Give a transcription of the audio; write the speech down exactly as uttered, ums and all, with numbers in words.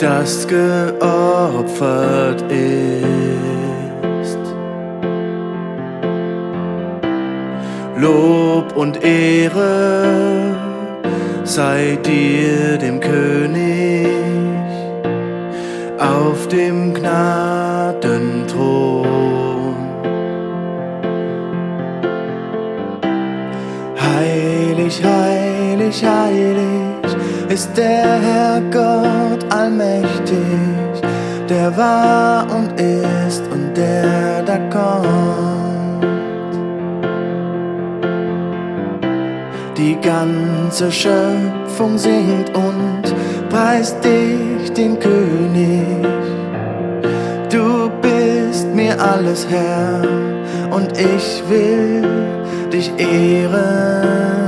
das geopfert ist. Lob und Ehre sei dir, dem König, auf dem Gnadenthron. Heilig, heilig, heilig ist der Herr Gott allmächtig, der war und ist und der da kommt. Die ganze Schöpfung singt und preist dich, den König. Du bist mir alles Herr und ich will dich ehren.